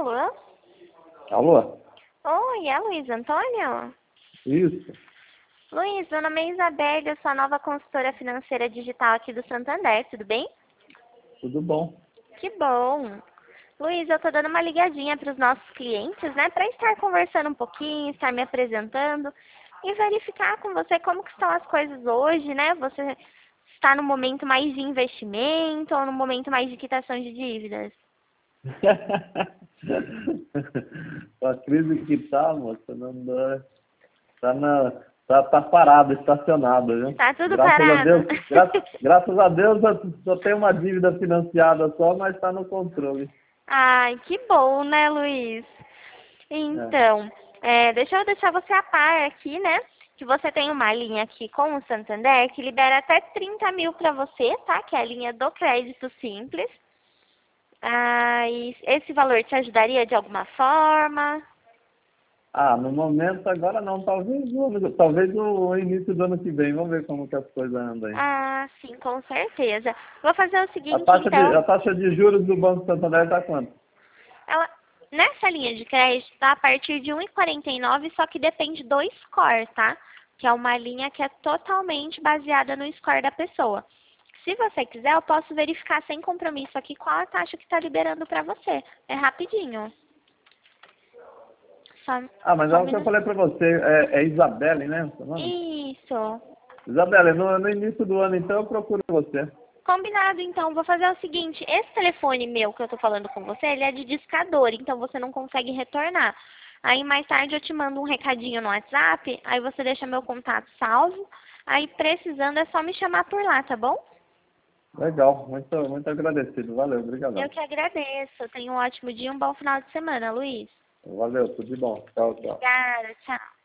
Alô? Alô? Oi, é Luiz Antônio? Isso. Luiz, meu nome é Isabelle, eu sou a nova consultora financeira digital aqui do Santander, tudo bem? Tudo bom? Que bom! Luiz, eu tô dando uma ligadinha para os nossos clientes, né, para estar conversando um pouquinho, estar me apresentando e verificar com você como que estão as coisas hoje, né? Você está no momento mais de investimento ou no momento mais de quitação de dívidas? A crise que tá, moça, não dá. Tá parada, estacionada, viu? Tá tudo Graças a parado? Deus, graças a Deus eu só tenho uma dívida financiada só, mas está no controle. Ai, que bom, né, Luiz? É. Então, deixa eu deixar você a par aqui, né? Que você tem uma linha aqui com o Santander que libera até 30 mil para você, tá? Que é a linha do crédito simples. Ah, e esse valor te ajudaria de alguma forma? No momento agora não, talvez no início do ano que vem, vamos ver como que as coisas andam aí. Ah, sim, com certeza. Vou fazer o A seguinte, taxa de, então. a taxa de juros do Banco Santander está quanto? Ela, nessa linha de crédito, tá a partir de 1,49, só que depende do score, tá? Que é uma linha que é totalmente baseada no score da pessoa. Se você quiser, eu posso verificar sem compromisso aqui qual a taxa que está liberando para você. É rapidinho. Só, Mas só é um o que eu minuto. falei para você, é Isabelle, né? Seu nome? Isso. Isabelle, no início do ano então eu procuro você. Combinado, então. Vou fazer o seguinte. Esse telefone meu que eu tô falando com você, ele é de discador, então você não consegue retornar. Aí mais tarde eu te mando um recadinho no WhatsApp, aí você deixa meu contato salvo. Aí precisando é só me chamar por lá, tá bom? Legal, muito agradecido. Valeu, Eu obrigadão. que agradeço. Tenha um ótimo dia e um bom final de semana, Luiz. Valeu, tudo de bom. Tchau, tchau. Obrigada, tchau.